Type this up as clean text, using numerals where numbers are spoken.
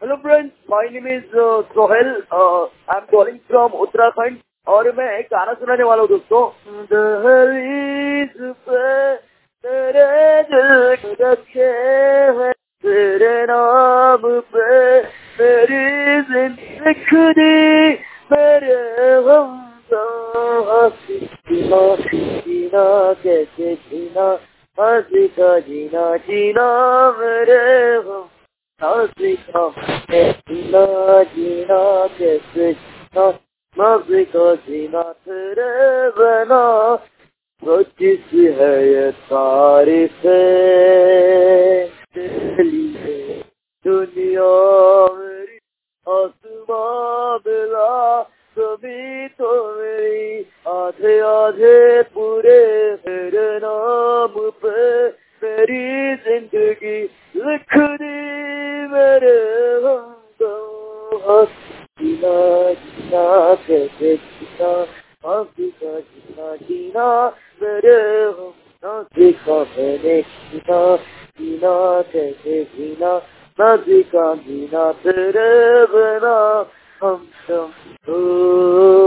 Hello friends, my name is Sohel. I am calling from Uttarakhand और मैं एक गाना सुनाने वाला हूँ दोस्तों। दहलीज पे तेरे दिल रखे हैं, तेरे नाम पे मेरी जिंदगी, मेरे हम जीना जीना कैसे जीना, हंसी का जीना जीना मेरे हम जीना जीना कैसे जीना, मज़े का जीना तेरे बिना। वो किसी है ये तारीफ लिए दुनिया मेरी, आसमां मिला कभी तो मेरी, आधे आधे पूरे तेरे नाम पे मेरी जिंदगी लिख दी मेरे हमदम। जीना जीना कैसे जीना, हंसी का जीना जीना मेरे हम सीखा मैंने जीना जीना कैसे जीना, नदी का जीना तेरे बिना हम तुम।